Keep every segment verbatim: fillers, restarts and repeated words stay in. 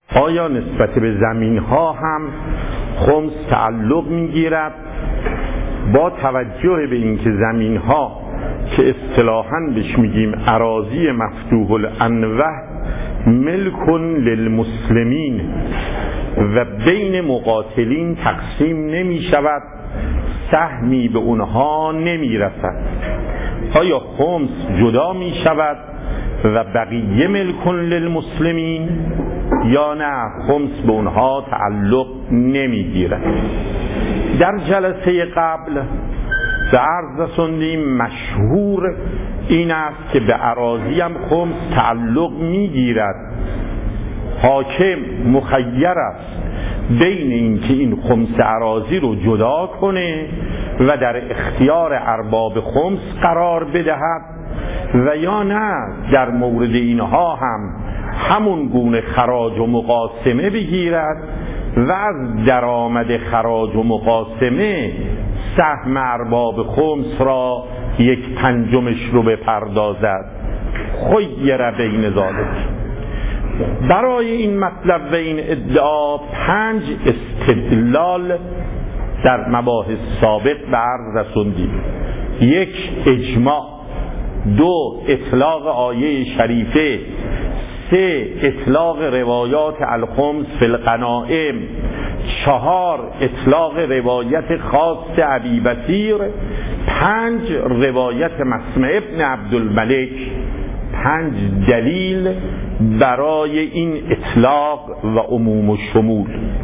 آیا نسبت به زمین ها هم خمس تعلق میگیرد؟ با توجه به اینکه زمین ها که اصطلاحاً بهش میگیم اراضی مفتوح الانوه ملک للمسلمین و بین مقاتلین تقسیم نمی شود، سهمی به اونها نمی رسد، آیا خمس جدا می شود و بقیه ملک للمسلمین یا نه خمس به اونها تعلق نمی گیرد؟ در جلسه قبل به عرض رسوندیم مشهور این است که به اراضی هم خمس تعلق می گیرد. حاکم مخیر است بین این که این خمس اراضی رو جدا کنه و در اختیار ارباب خمس قرار بدهد و یا نه در مورد اینها هم همون گونه خراج و مقاسمه بگیرد و از درآمد خراج و مقاسمه سهم ارباب خمس را یک پنجمش رو بپردازد. خیر بین ذالک. برای این مطلب و این ادعا پنج استدلال در مباحث سابق به عرض رسوندیم. یک، اجماع. دو، اطلاق آیه شریفه. سه، اطلاق روایات الخمس فی الغنائم. چهار، اطلاق روایت خاص ابی بصیر. پنج، روایت مسمع ابن عبدالملک. پنج دلیل برای این اطلاق و عموم و شمول.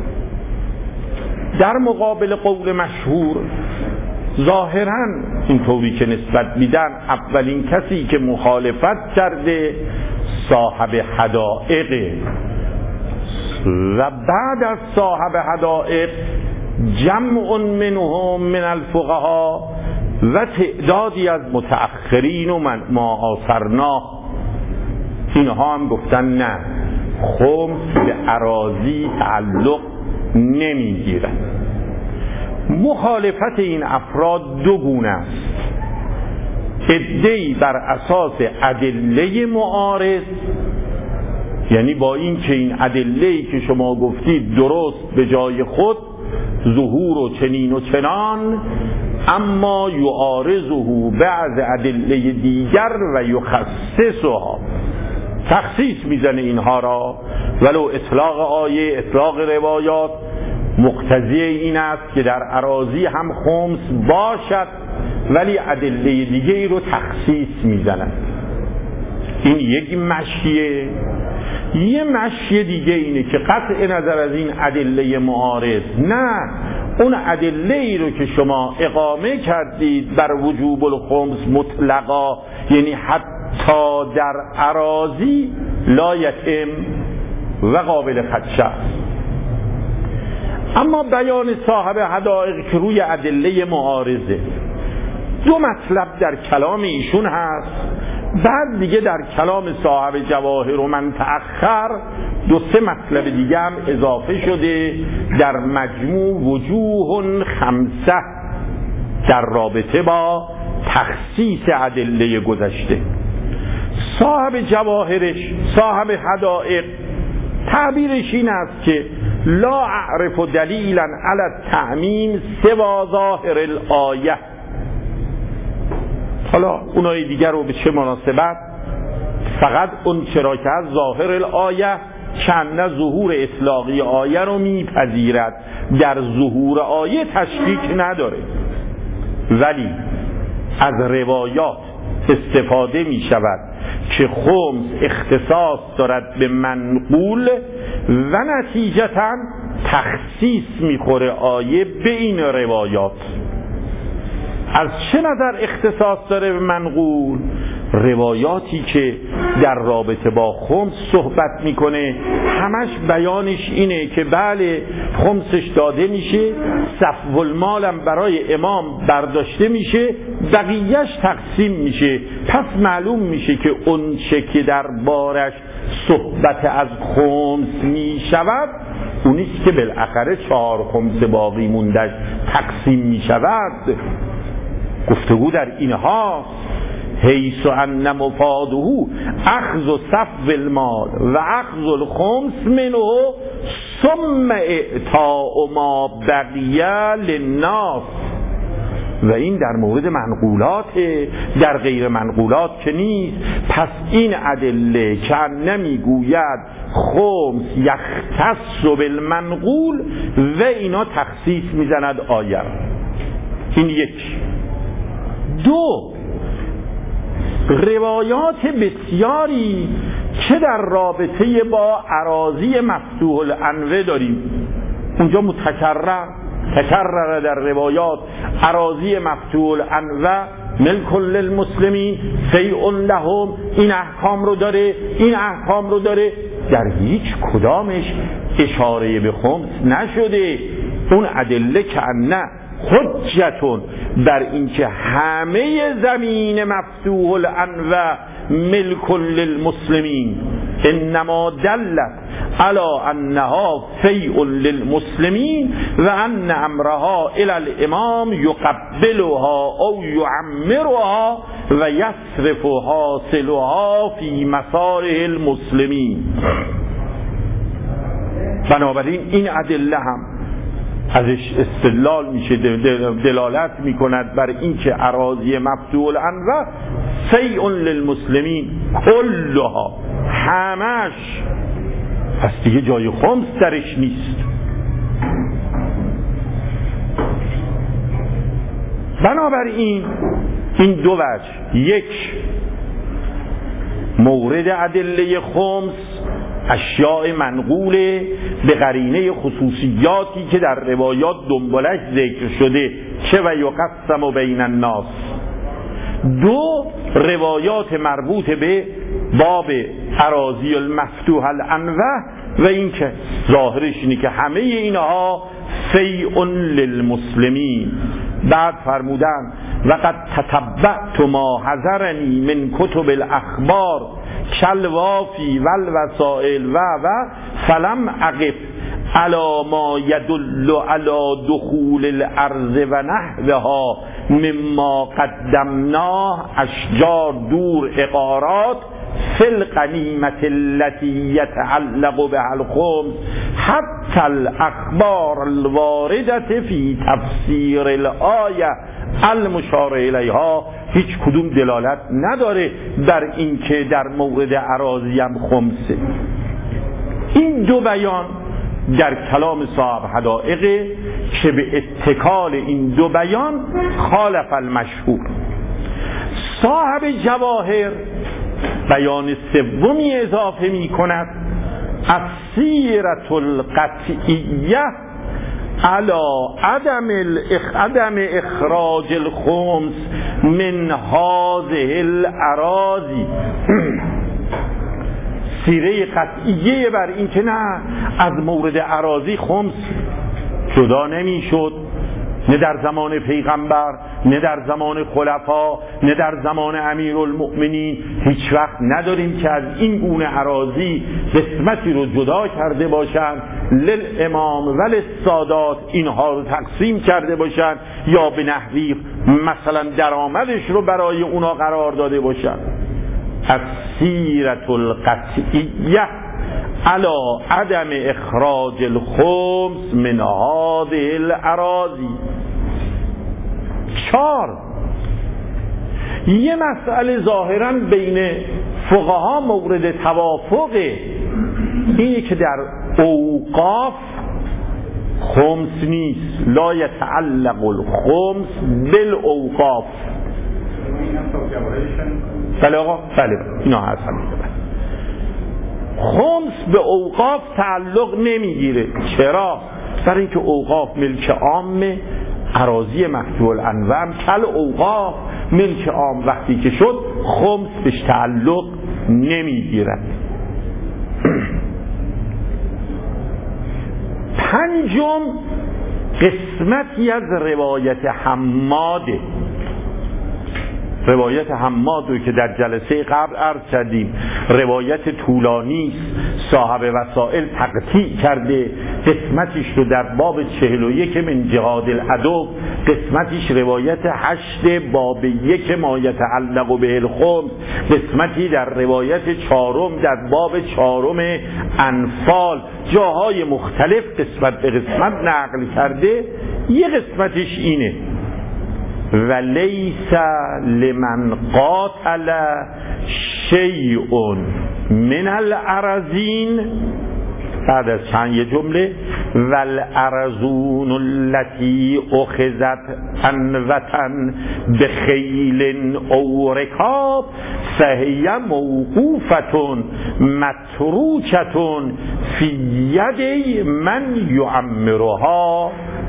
در مقابل قول مشهور ظاهراً اینطوری که نسبت میدن اولین کسی که مخالفت کرده صاحب حدائق و بعد از صاحب حدائق جمع منهم من الفقها و تعدادی از متأخرین و من معاصرنا، اینها هم گفتن نه خمس به اراضی تعلق نمیگیرد. مخالفت این افراد دو گونه است. عده‌ای بر اساس ادله معارض، یعنی با این که این ادله‌ای که شما گفتید درست به جای خود ظهور و چنین و چنان، اما یعارضه بعض ادله دیگر و یخصصها، تخصیص میزنه اینها را، ولو اطلاق آیه اطلاق روایات مقتضی این است که در اراضی هم خمس باشد ولی ادله دیگه ای رو تخصیص میزنن. این یک مشیه. یه مشیه دیگه اینه که قطع نظر از این ادله معارض، نه اون ادله ای رو که شما اقامه کردید بر وجوب الخمس مطلقا، یعنی حتی در اراضی لا یتم و قابل خدشه است. اما بیان صاحب حدائق که روی ادله معارضه، دو مطلب در کلام ایشون هست، بعد دیگه در کلام صاحب جواهر و من تأخر دو سه مطلب دیگه هم اضافه شده در مجموع وجوه خمسه در رابطه با تخصیص ادله گذشته. صاحب جواهرش، صاحب حدائق، تعبیرش این است که لا اعرف دلیلا علی التعمیم سوا ظاهر الآیه. حالا اونای دیگر رو به چه مناسبت؟ فقط اون چرا که از ظاهر الآیه چند ظهور اطلاقی آیه رو میپذیرد، در ظهور آیه تشکیک نداره، ولی از روایات استفاده می شود که خمس اختصاص دارد به منقول و نتیجتاً تخصیص میخوره آیه به این روایات. از چه نظر اختصاص داره به منقول؟ روایاتی که در رابطه با خمس صحبت میکنه همش بیانش اینه که بله خمسش داده میشه، صفو المالم برای امام برداشته میشه، بقیهش تقسیم میشه. پس معلوم میشه که اون چه که در بارش صحبت از خمس میشود اونیست که بالاخره چهار خمس باقی موندش تقسیم میشود. گفتگو در اینها حیث ان مفاده اخذ صف المال و اخذ الخمس منه ثم اعطاء ما بقیه للناس. و این در مورد منقولات، در غیر منقولات که نیست. پس این ادله که نمیگوید خمس یختص بالمنقول و اینا تخصیص میزند آیه. این یک. دو، روایات بسیاری که در رابطه با اراضی مفتوح الانوه داریم، اونجا متکرر تکرر در روایات اراضی مفتوح الانوه ملک للمسلمین فیء لهم، این احکام رو داره، این احکام رو داره. در هیچ کدامش اشاره به خمس نشده. اون ادله که نه حجتون بر اینکه همه زمین مفتوح الانوه ملک للمسلمین، انما دلت علی انها فیء للمسلمین و ان امرها الی الامام یقبلها او یعمرها و یصرف حاصلها فی مصالح المسلمین. بنابراین این ادله هم ازش استدلال میشه، دلالت میکند بر اینکه اراضی مفتوح الانوه فیء للمسلمین کلها، همش. پس دیگه جای خمس درش نیست. بنابراین این دو وجه، یک مورد ادله خمس اشیاء منقوله به قرینه خصوصیاتی که در روایات دنبالش ذکر شده چه و یقسم بین الناس. دو، روایات مربوط به باب اراضی المفتوح الانوه و این که ظاهرش اینه که همه اینها فیء للمسلمین. بعد فرمودن وقد تتبعت ما حذرنی من کتب الاخبار کالوافی والوسائل و و فلم اقف علی ما یدل علی دخول الارض و نحوها مما قدمناه اشجار دور عقارات فی الغنیمة التي یتعلق بها الخمس حتی الاخبار الوارده فی تفسیر الآیه المشار الیها. هیچ کدوم دلالت نداره در این که در مورد اراضی هم خمسه. این دو بیان در کلام صاحب حدائق که به اتکال این دو بیان خالف المشهور. صاحب جواهر بیان سومی اضافه می کند السیرة القطعیه علی عدم عدم اخراج الخمس من هذه الاراضی. سیره قطعیه بر این که نه از مورد اراضی خمس جدا نمی شد، نه در زمان پیغمبر، نه در زمان خلفا، نه در زمان امیرالمؤمنین. هیچ وقت نداریم که از این گونه اراضی قسمتی رو جدا کرده باشند للامام ولی السادات، اینها رو تقسیم کرده باشند یا به نحوی مثلا درآمدش رو برای اونا قرار داده باشند. السیرة القطعیه علی عدم اخراج الخمس من هذه الاراضی. چهار، یه مسئله ظاهراً بین فقها مورد توافقه، اینه که در اوقاف خمس نیست، لا یتعلق الخمس بالاوقاف. بله آقا، بله اینا هست همیده. خمس به اوقاف تعلق نمیگیره. چرا؟ برای اینکه اوقاف ملک عامه، اراضی مفتوح الانوه هم کل اوقاف ملک عام وقتی که شد خمس بهش تعلق نمیگیرد. پنجم قسمتی از روایت حماده. روایت حماد رو که در جلسه قبل عرض کردیم روایت طولانی صاحب وسائل تقطیع کرده، قسمتش رو در باب چهل و یک من جهاد العدو، قسمتش روایت هشت باب یک ما یتعلق به الخمس، قسمتی در روایت چهارم در باب چهارم انفال، جاهای مختلف قسمت به قسمت نقل کرده. یه قسمتش اینه و لیس لمن قاتل شیء من الارزین، بعد از چند یه جمله والارزون التي اخذت عن وطن بخیل او رکاب فهی موقوفة متروکة فی ید من یعمرها.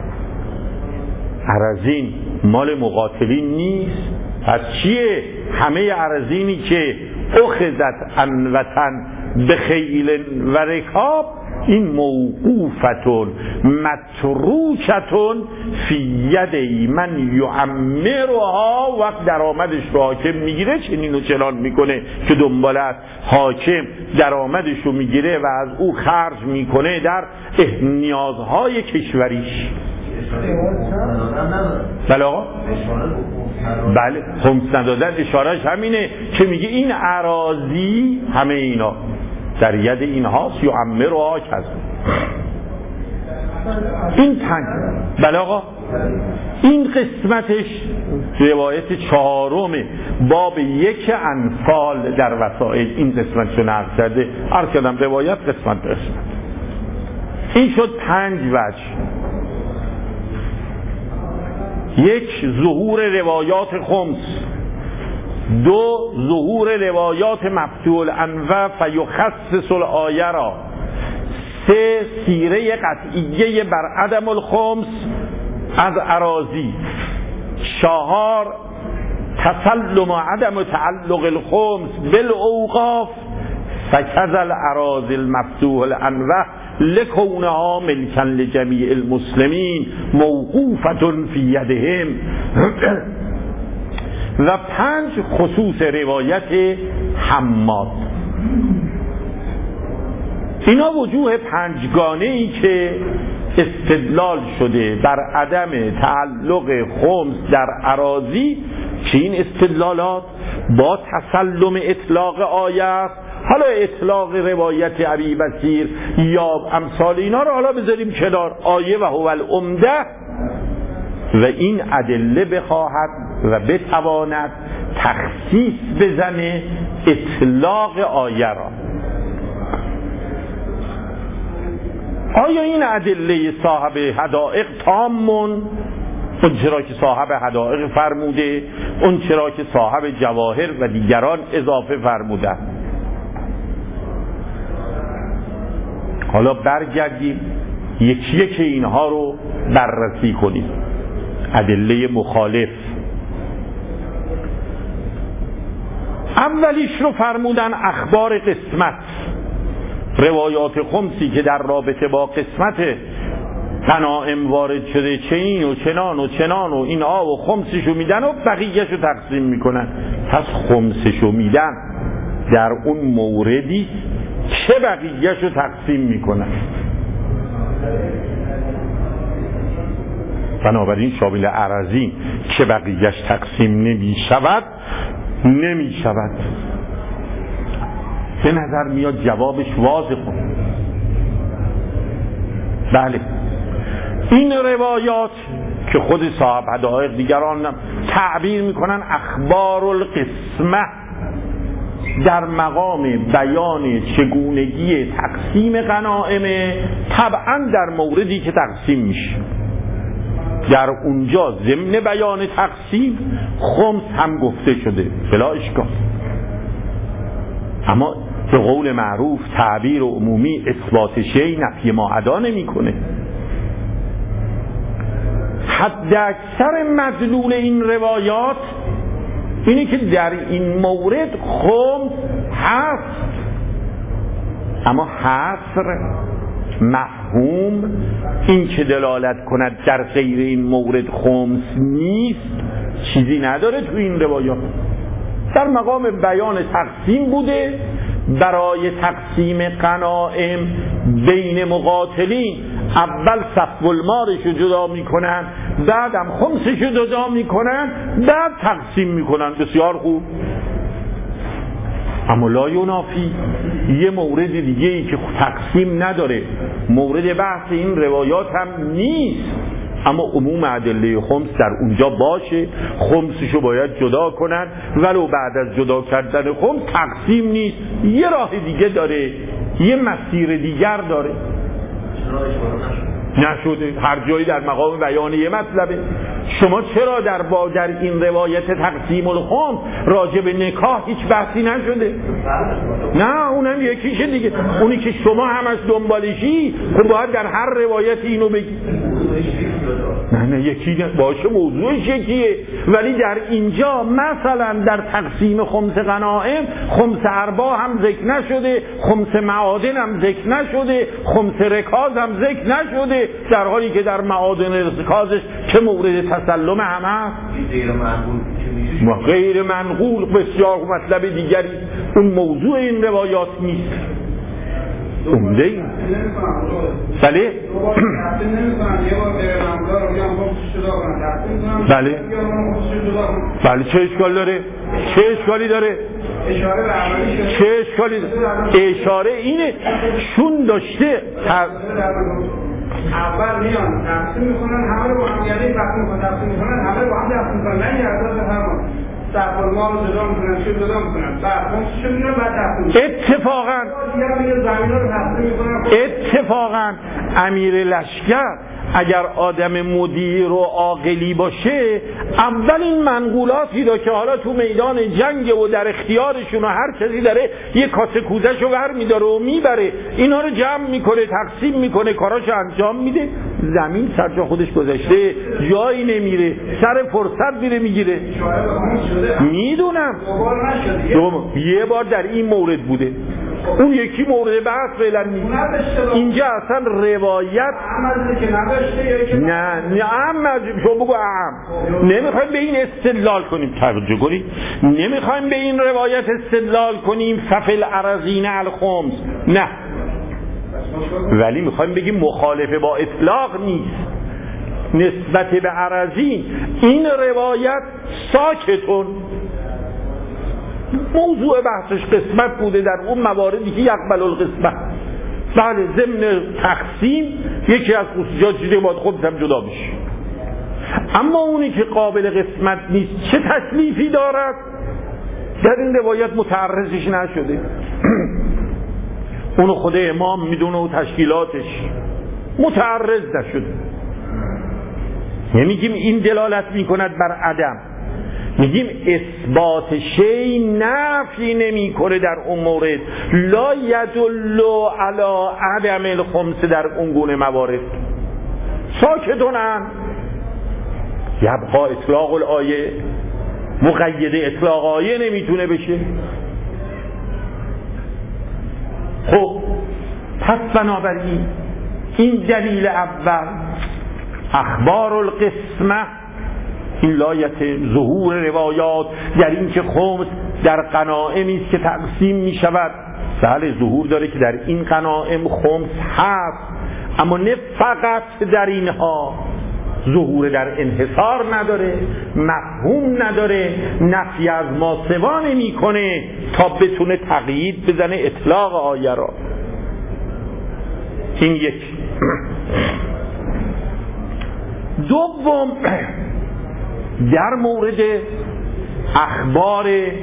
ارزین مال مقاتلین نیست، پس چیه؟ همه ارزینی که اخذت عن وطن بخیل و رکاب این موقوفتون متروکتون فی ید من یعمرها، وقت درآمدش رو حاکم میگیره چنین و چنان میکنه که دنبال است، حاکم درآمدش رو میگیره و از او خرج میکنه در نیازهای کشوریش. بله آقا؟ بله خمس ندادن اشارهش همینه که میگه این اراضی همه اینا در ید این هاست یعمر و آک هست. این پنج بله آقا این قسمتش روایت چهارم باب یک انفال در وسائل این قسمتشو نقل کرده. عرض کردم روایت قسمت به قسمت. این شد پنج وجه. یک، ظهور روایات خمس. دو، ظهور روایات مفتوح الانوع فیخصص الآیه را. سه، سیره قطعیه بر عدم الخمس از اراضی. چهار، تسلم عدم تعلق الخمس بالاوقاف فکذا الاراضی المفتوح الانوع لکونها ملکا لجمیع المسلمین موقوفة فی یدهم. و پنج، خصوص روایت حماد. اینا وجوه پنجگانه ای که استدلال شده بر عدم تعلق خمس در اراضی که این استدلالات با تسلم اطلاق آیه است. حالا اطلاق روایت ابی بصیر یا امثال اینا رو حالا بذاریم کنار، آیه و هو العمده و این ادله بخواهد و بتواند تخصیص بزنه اطلاق آیه را. آیا این ادله صاحب حدائق تامون، اون چرا که صاحب حدائق فرموده، اون چرا که صاحب جواهر و دیگران اضافه فرموده؟ حالا برگردیم یکی یکی اینها رو بررسی کنیم. ادله مخالف اولیش رو فرمودن اخبار قسمت، روایات خمسی که در رابطه با قسمت غنایم وارد شده چنین و چنان و چنان و اینها و خمسشو میدن و بقیهشو تقسیم میکنن. پس خمسشو میدن در اون موردی چه بقیهشو تقسیم میکنن. بنابراین شامل اراضی که بقیهش تقسیم نمی شود نمی شود. به نظر میاد جوابش واضحه. بله این روایات که خود صاحب حدائق دیگران تعبیر میکنن اخبار القسمه، در مقام بیان چگونگی تقسیم غنائم، طبعا در موردی که تقسیم میشه در اونجا ضمن بیان تقسیم خمس هم گفته شده بلا اشکال. اما به قول معروف تعبیر عمومی اثبات شیء نفی ما ادا نمیکنه. حد اکثر مدلول این روایات اینه که در این مورد خمس هست، اما حصر مفهوم این که دلالت کند در غیر این مورد خمس نیست چیزی نداره تو این روایات. در مقام بیان تقسیم بوده. برای تقسیم غنایم بین مقاتلین اول صف المالش رو جدا میکنن، بعدم خمسش رو جدا میکنن، بعد تقسیم میکنن. بسیار خوب. اما لا ینافی یه مورد دیگه ای که تقسیم نداره، مورد بحث این روایات هم نیست، اما عموم ادله خمس در اونجا باشه، خمسشو باید جدا کنن، ولو بعد از جدا کردن خمس تقسیم نیست، یه راه دیگه داره، یه مسیر دیگر داره. نشده، هر جایی در مقام بیان یه مطلبه. شما چرا در با در این روایت تقسیم الخمس راجع به نکاح هیچ بحثی نشده؟ نه اونم یکیش دیگه، اونی که شما همش دنبالشی خب باید در هر روایت اینو بگی. نه نه یکی باشه، موضوعش یکیه، ولی در اینجا مثلا در تقسیم خمس غنایم خمس ارباح هم ذکر نشده، خمس معادن هم ذکر نشده، خمس رکاز هم ذکر نشده، در حالی که در معادن رکازش که مورد تسلم همه هست. غیر منقول بسیار مطلب دیگری، اون موضوع این روایات نیست. عمده این بله بله بله چه اشکال داره؟ چه اشکالی داره؟ چه اشکالی داره؟ اشاره اینه شون داشته اول میان تقسیم میکنن همه رو با هم، یعنی وقتی میخوان تقسیم میکنن همه رو با هم تقسیم میکنن، نه یه عدد بفرمان صف المال رو جدا میکنن، چه جدا میکنن، بعد خمسشو میگیرن، بعد تقسیم میکنن. اتفاقا زمین رو تقسیم میکنن. اتفاقا امیر لشکر اگر آدم مدیر و عاقلی باشه اول این منقولاتی دا که حالا تو میدان جنگ و در اختیارشون و هر کسی داره یه کاسه کودشو ور میداره و میبره، اینا رو جمع میکنه، تقسیم میکنه، کاراشو انجام میده. زمین سر جا خودش گذاشته، جایی نمیره، سر فرصت میره میگیره. میدونم یه بار در این مورد بوده، اون یکی مورد بحث فعلا نیست. اینجا اصلا روایت نه نه احمد شما بگو اهم نمیخوایم به این استدلال کنیم، توجه کنید، نمیخوایم به این روایت استدلال کنیم ففل ارزین الخمس، نه، ولی میخوایم بگیم مخالفه با اطلاق نیست نسبت به ارزین. این روایت ساکتون موضوع بحثش قسمت بوده در اون مواردی که یقبل القسمت. بله ضمن تقسیم یکی از خصوصیات چیزی باید خودت هم جدا بشه، اما اونی که قابل قسمت نیست چه تکلیفی دارد در این روایت متعرضش نشده. اونو خود امام میدونه و تشکیلاتش متعرض نشده. نمیگیم این دلالت میکند بر عدم، میگیم اثبات شی نفی نمی کنه در اون مورد. لا یدل علی عدم الخمس در اون گونه موارد. ساکتونن یبقا اطلاق الآیه، مقید اطلاق آیه نمیتونه بشه. خب پس بنابراین این دلیل اول اخبار القسمه، این لایت ظهور روایات در این که خمس در غنائمی است که تقسیم می شود، بله ظهور داره که در این غنائم خمس هست، اما نه فقط در اینها، ظهور در انحصار نداره، مفهوم نداره، نفی از ما سوا نمی کنه تا بتونه تقیید بزنه اطلاق آیه را. این یک. دوم در مورد اخبار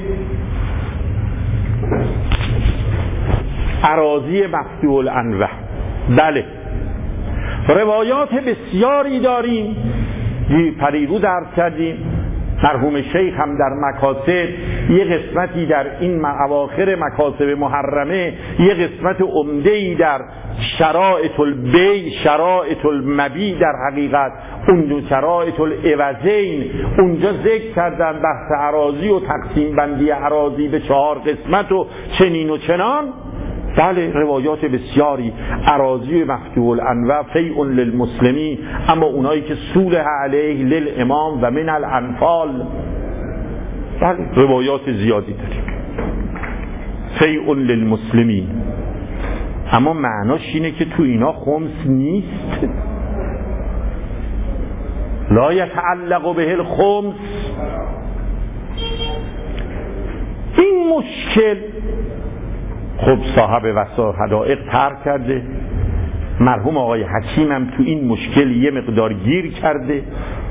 اراضی مفتوح الانواع، بله روایات بسیاری داریم. پریروز عرض کردیم مرحوم شیخ هم در مکاسب یه قسمتی در این اواخر مکاسب محرمه، یه قسمت عمده‌ای در شرائط البیع، شرائط المبیع، در حقیقت اون شرائط العوضین اونجا ذکر کردن بحث اراضی و تقسیم بندی اراضی به چهار قسمت و چنین و چنان. بله روایات بسیاری، اراضی مفتوح الانواع فیء للمسلمین، اما اونایی که صلح علیه للامام و من الانفال، بله روایات زیادی داریم فیء للمسلمین، اما معناش اینه که تو اینا خمس نیست. لا یتعلق به الخمس. این مشکل خب صاحب وسائل حدائق ترک کرده، مرحوم آقای حکیم هم تو این مشکل یه مقدار گیر کرده،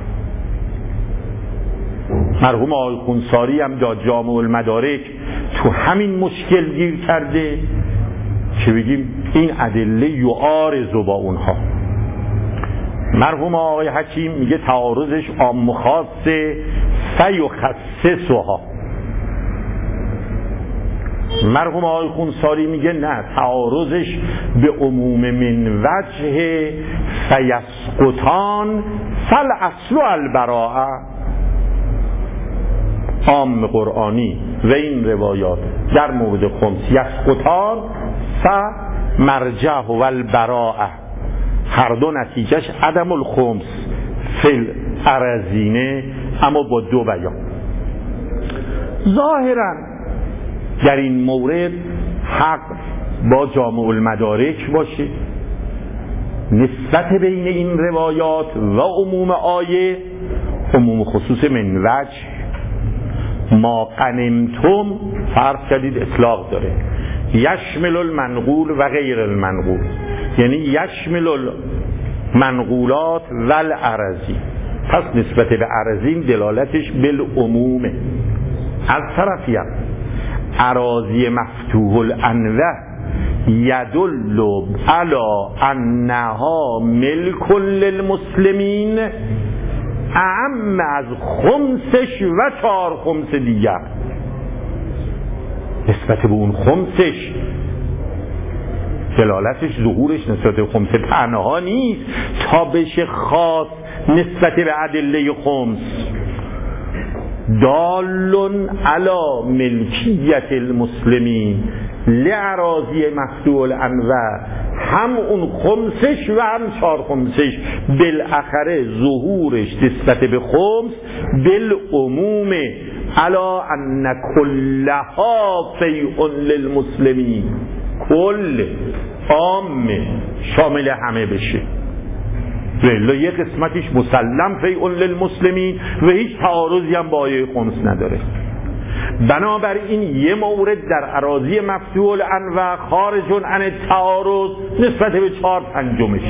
مرحوم آقای خونساری هم دا جامع المدارک تو همین مشکل گیر کرده که بگیم این ادله یعارض با اونها. مرحوم آقای حکیم میگه تعارضش عام و خاصه فیخصصها. مرحوم آقای خونساری میگه نه، تعارضش به عموم من وجه فیسقطان فالاصل البراءه. عام قرآنی و این روایات در مورد خمس یسقطان فمرجع و البراءه، هر دو نتیجهش عدم الخمس فی الارضینه، اما با دو بیان. ظاهرا در این مورد حق با جامع المدارک باشه، نسبت بین این روایات و عموم آیه عموم خصوص من وجه. ما غنمتم فرض کردید اطلاق داره، یشمل المنقول و غیر المنقول، یعنی یشمل المنقولات و الارضی، پس نسبت به ارضین دلالتش بالعمومه. از طرفی هم اراضی مفتوح الانوه یدل علی انها ملک للمسلمین اعم از خمسش و چهار خمس دیگر. نسبت به اون خمسش دلالتش ظهورش نسبت به خمس تنها نیست تا بشه خاص نسبت به ادله خمس. دال علی ملکیت المسلمین لعراضی مفتوح الانوه، هم اون خمسش و هم چهار خمسش بالاخره ظهورش نسبت به خمس بالعموم علا ان کلها فیء للمسلمین، کل عام شامل همه بشه. ولی یه قسمتش مسلم فیء للمسلمین و هیچ تعارضی هم با آیه خمس نداره. بنابراین یه مورد در اراضی مفتوح الانوه خارج عن التعارض نسبت به چهار پنجمش،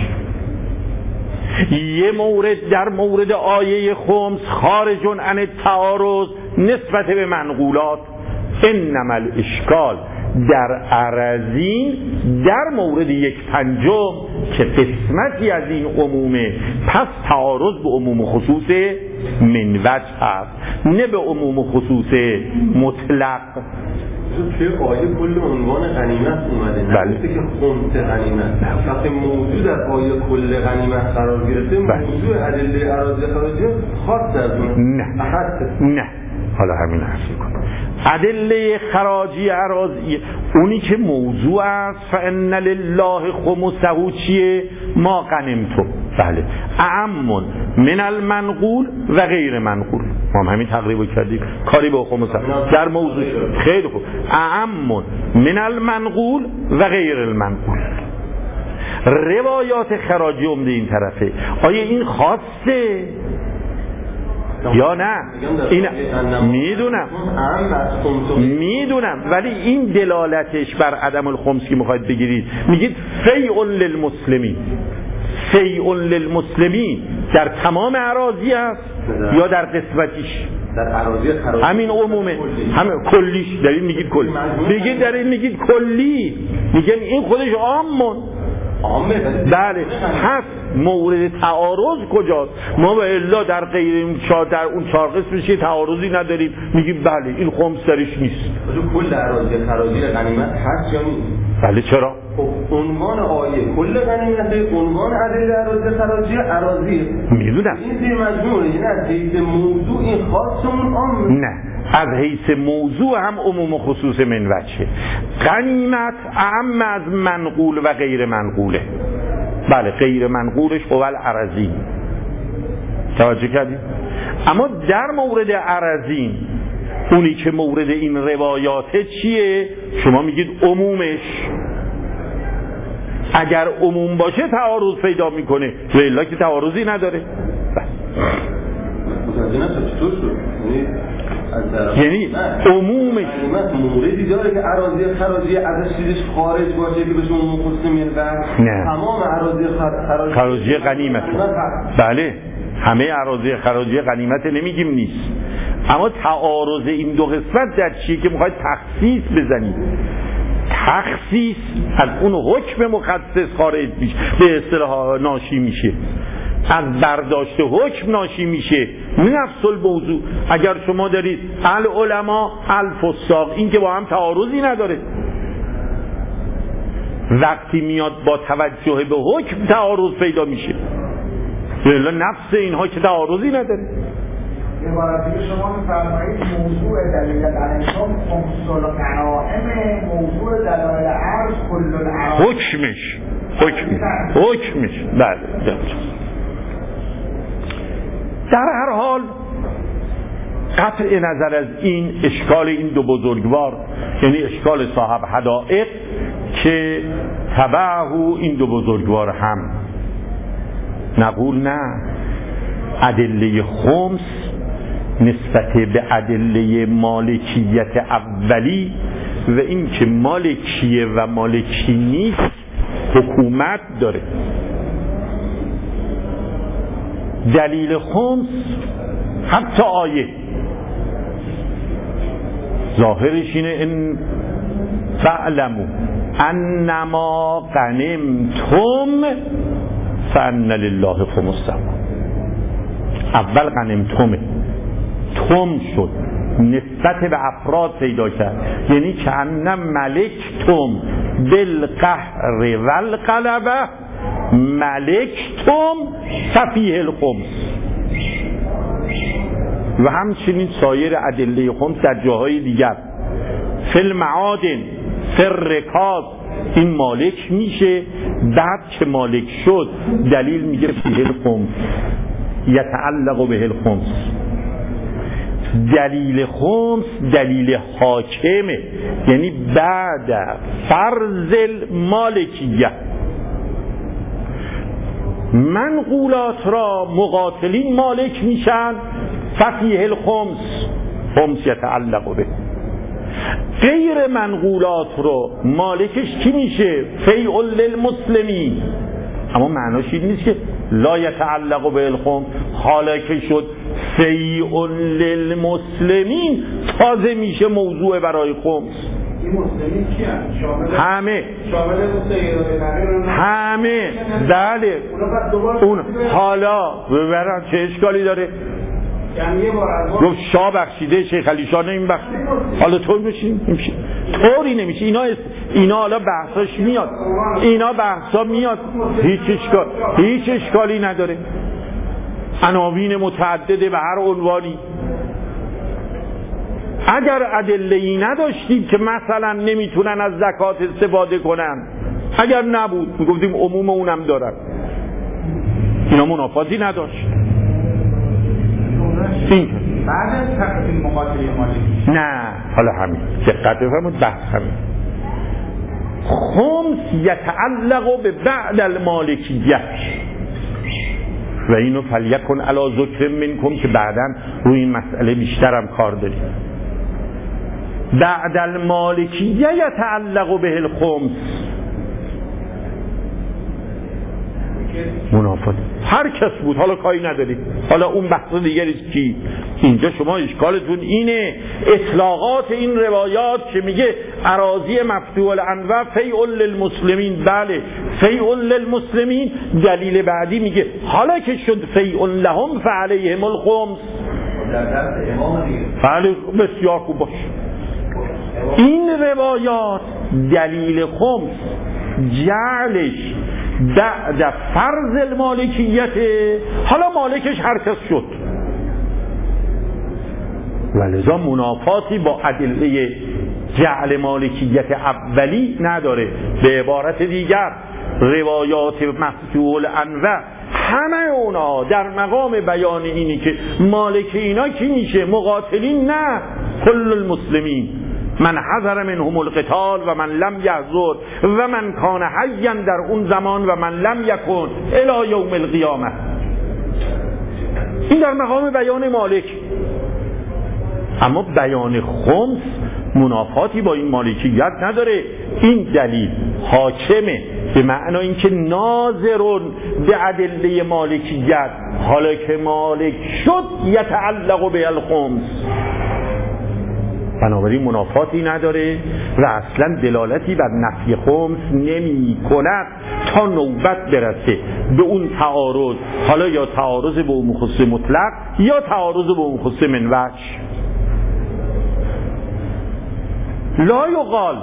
یه مورد در مورد آیه خمس خارج عن التعارض نسبت به منقولات. انما الاشکال در اراضین در مورد یک پنجم که قسمتی از این عمومه، پس تعارض به عموم خصوص من وجه هست، نه به عموم خصوص مطلق. توی آیه کل عنوان غنیمت اومده، نه که خمس غنیمت. وقتی موضوع در آیه کل غنیمت قرار گرفته، موضوع ادله اراضی خارجی خاص از اون نه نه حالا همین حرف میکنم. ادله خراجی اراضی اونی که موضوع است فان لله خمسه چیه؟ ما غنمتم. بله، اعم من المنقول و غیر منقول. ما هم همین تقریبا کردیم، کاری با خمس در موضوع. خیلی خوب، اعم من المنقول و غیر المنقول. روایات خراجی عمده این طرفه. آیا این خاصه یا نه؟ این میدونم میدونم ولی این دلالتش بر عدم الخمس که میخواید بگیرید، میگید فیء للمسلمین. فیء للمسلمین در تمام اراضی است یا در قسمتیش؟ در اراضی خراجی همین عمومه، همین کلیش. در این میگید کلی، میگید در این میگید کلی، میگن این خودش عامون عامه. بله، هست مورد تعارض کجاست؟ ما به الا در غیر این چهار در اون چهار قسمش تعارضی نداریم، میگیم بله این خمس درش نیست. کل اراضی خراجی غنیمت هست یا نیست؟ بله. چرا؟ خب عنوان آیه کل غنیمت، عنوان ادله اراضی خراجی اراضی میدونم این زیر مجموعه، یعنی از حیث موضوع این خاصمون عامه. نه، از حیث موضوع هم عموم خصوص من وجه. غنیمت اعم از منقول و غیر منقوله. بله، غیر منقولش اول ارزین. توجه کردید؟ اما در مورد ارزین اونی که مورد این روایاته چیه؟ شما میگید عمومش. اگر عموم باشه تعارض پیدا میکنه، و الا که تعارضی نداره. یعنی عمومش موردی داره که اراضی خراجی ازش چیزش خارج باشه که بهشون مسلمین بخش؟ نه، تمام اراضی خراجی خراجی غنیمت. بله، همه اراضی خراجی غنیمت نمیگیم نیست، اما تعارض این دو قسمت در چیه که میخواید تخصیص بزنید. تخصیص از اون حکم مخصص خارج میشه، به اصطلاح ناشی میشه، از برداشت حکم ناشی میشه، نفس الموضوع. اگر شما دارید العلماء الفساق، این که با هم تعارضی نداره، وقتی میاد با توجه به حکم تعارض پیدا میشه، الا نفس اینها که تعارضی نداره. عبارتی که شما می‌فرمایید موضوع دلیل غنیمت خمس الغنائم، موضوع دلایل عرض کل العرض، حکمش حکمش حکمش بله. در هر حال قطع نظر از این اشکال این دو بزرگوار، یعنی اشکال صاحب حدائق که تبعه این دو بزرگوار هم، نقول نه، ادله خمس نسبت به ادله مالکیت اولی و این که مالکیه و مالکی نیست حکومت داره. دلیل خمس حتی آیه ظاهرش اینه ان فعلمو انما غنمتم فان لله خمسه. اول غنمتمه، تم شد، نسبت به افراد پیدا کرد، یعنی که ان ملکتم بالقهر والغلبه ملکتم ففیه الخمس. و همچنین سایر ادله خمس در جاهای دیگر، فی المعادن فی الرکاز این مالک میشه، بعد که مالک شد دلیل میگه فیه الخمس یتعلق به الخمس. دلیل خمس دلیل حاکمه، یعنی بعد فرض المالکیه. منقولات را مقاتلین مالک میشن، ففیه الخمس، خمس یتعلق به. غیر منقولات رو مالکش کی میشه؟ فیء للمسلمین. اما معناش این نیست که لا یتعلق به الخمس، حالا که شد فیء للمسلمین تازه میشه موضوع برای خمس. این مسلمین کی هستند؟ همه شامل مسلمین همه بله. اون حالا ببرن چه اشکالی داره؟ یعنی یه بار از گفت شاه بخشیده شیخ علی شاه نمیبخشه، حالا طور میشین نمیشه، طوری نمیشه. اینا اینا حالا بحثاش میاد، اینا بحثا میاد، هیچ اشکال هیچ اشکالی نداره. عناوین متعدده به هر عنوانی. اگر ادله‌ای نداشتیم که مثلا نمیتونن از زکات استفاده کنن، اگر نبود میگفتیم عموم اونم دارن، اینا منافاتی نداشت. این بعد از تقسیم مقاتلی مالکی نه، حالا همین دقت بفرمایید، بحث همین. خمس یتعلق به بعد المالکیه و اینو فلیکن علی ذکر منکم که بعداً روی این مسئله بیشترم کار داریم. بعد المالکیه یتعلق به الخمس، منافات هر کس بود، حالا کاری نداری، حالا اون بحث دیگریست. کی اینجا شما اشکالتون اینه اطلاقات این روایات که میگه اراضی مفتوح الانواع فیء للمسلمین، بله فیء للمسلمین، دلیل بعدی میگه حالا که شد فیء لهم فعلیهم الخمس. بله بسیار خوب باش. این روایات دلیل خمس جعلش بعد فرض المالکیت، حالا مالکش هر کس شد، ولذا منافاتی با ادله جعل مالکیت اولی نداره. به عبارت دیگر روایات مفتوح الانواع همه اونا در مقام بیان اینی که مالک اینا کی میشه؟ مقاتلین نه، کل المسلمین من حذر منهم القتال و من لم یحذر و من کان حیا در اون زمان و من لم یکن الی یوم القیامه. این در مقام بیان مالک. اما بیان خمس منافاتی با این مالکیت نداره. این دلیل حاکمه به معنی اینکه ناظرون به ادله مالکیت، حالا که مالک شد یتعلق به الخمس، بنابراین منافاتی نداره و اصلا دلالتی بر نفی خمس نمی کند تا نوبت برسه به اون تعارض، حالا یا تعارض به اون خصوص مطلق یا تعارض به اون خصوص من وجه. لا یقال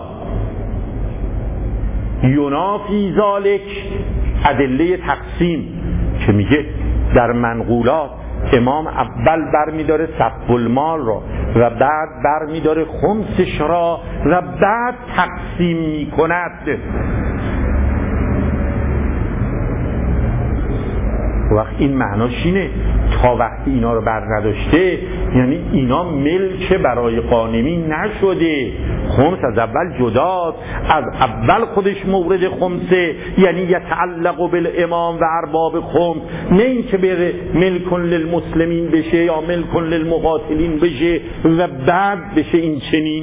ینافی ذالک ادله تقسیم که میگه در منقولات امام اول بر میداره سقف المال را و بعد بر میداره خمسش را و بعد تقسیم میکند. وقت این معناش اینه تا وقتی اینا رو بر نداشته یعنی اینا ملک برای قانمی نشده. خمس از اول جداست، از اول خودش مورد خمسه، یعنی یتعلق بالامام و ارباب خمس، نه این که بره ملک للمسلمین بشه یا ملک للمقاتلین بشه و بعد بشه این چنین.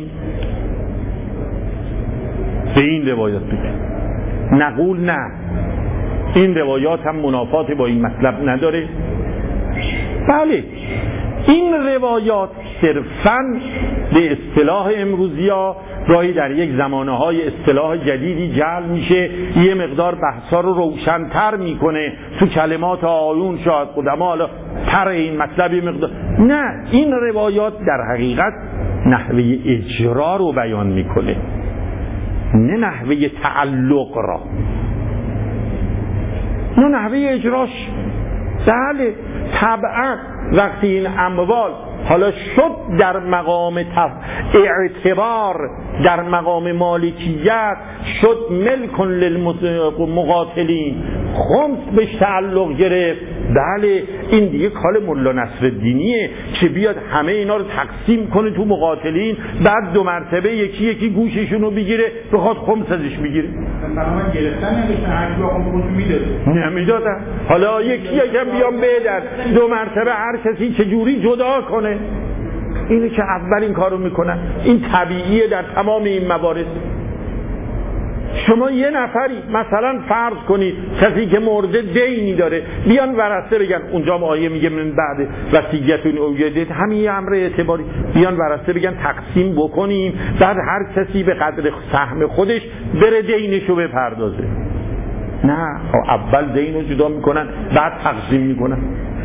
به این روایات بگه نقول نه، این روایات هم منافات با این مطلب نداره. بله این روایات صرفاً به اصطلاح امروزی ها گاهی در یک زمانه های اصطلاح جدیدی جعل میشه، یه مقدار بحثا رو روشن‌تر میکنه، تو کلمات آیون شاید قدما حالا تر این مطلب یه مقدار. نه، این روایات در حقیقت نحوه اجرا رو بیان میکنه، نه نحوه تعلق را، نه نحوه اجراش. بله طبعا وقتی این اموال حالا شد در مقام اعتبار، در مقام مالکیت شد ملک للمقاتلین، خمس بهش تعلق گرفت، بله این دیگه کار مولا نصرالدینیه که بیاد همه اینا رو تقسیم کنه تو مقاتلین، بعد دو مرتبه یکی یکی گوششون رو بگیره بخواد خمس ازش بگیره. برنامه گرفتن نمیشن، هر کی بخوام خودش میده نمیدادن. حالا یکی یکم بیام بدن دو مرتبه هر کسی چه جوری جدا کنه. اینه که اول این کارو میکنن. این طبیعیه در تمام این موارد. شما یه نفری مثلا فرض کنید کسی که مرده دینی داره، بیان ورثه بگن، اونجا آیه میگه من بعد وصیت اوجدت، همین امر اعتباری، بیان ورثه بگن تقسیم بکنیم، بعد هر کسی به قدر سهم خودش بره دینشو بپردازه. نه، اول دینو جدا میکنن بعد تقسیم میکنن.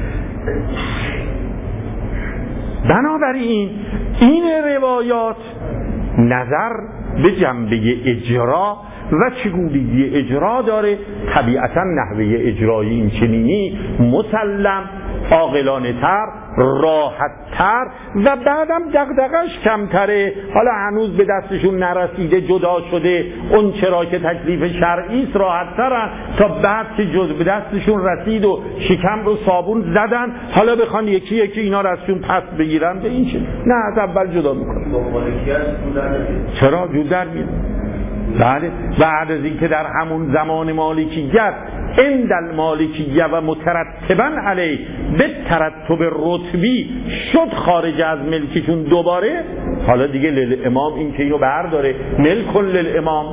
بنابراین این روایات نظر به جنبه اجرا و چگونگی اجرا داره. طبیعتا نحوه اجرایی این چنینی مسلم، عاقلانه تر، راحت تر و بعدم دغدغش کمتره. حالا هنوز به دستشون نرسیده، جدا شده، اون چرا که تکلیف شرعی است راحت ترن تا بعد که جز به دستشون رسید و شکم رو صابون زدن حالا بخوان یکی یکی اینا رو ازشون پس بگیرن. به این چه؟ نه، از اول جدا میکنن. چرا جدا میاد؟ بله، بعد از اینکه در همون زمان مالکیت عند المالکیه و مترتبا علیه به ترتب رتبی شد خارج از ملکشون دوباره، حالا دیگه للامام این که اینو برداره ملک للامام.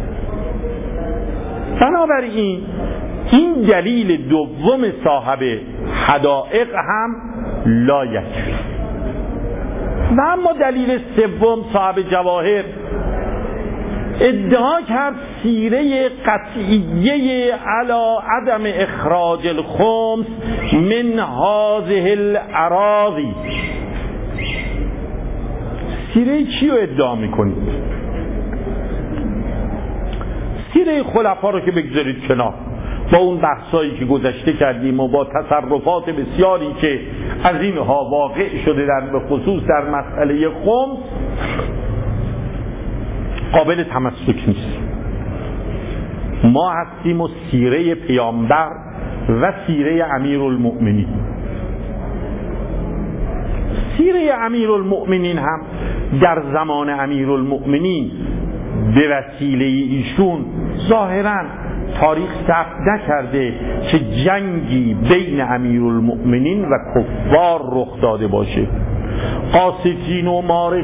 بنابراین این دلیل دوم صاحب حدائق هم لا یکفی. و اما دلیل سوم صاحب جواهر ادعا کرد سیره قطعیه علی عدم اخراج الخمس من هذه الاراضی. سیره چی رو ادعا میکنید؟ سیره خلفا رو که بگذارید کنار، با اون بحثایی که گذشته کردیم و با تصرفات بسیاری که از اینها واقع شده در به خصوص در مسئله خمس، قابل تمسک نیست. ما هستیم و سیره پیامبر و سیره امیرالمؤمنین. سیره امیرالمؤمنین هم در زمان امیرالمؤمنین به وسیله ایشون ظاهراً تاریخ ثبت نکرده که جنگی بین امیرالمؤمنین و کفار رخ داده باشه. قاسطین و مارخ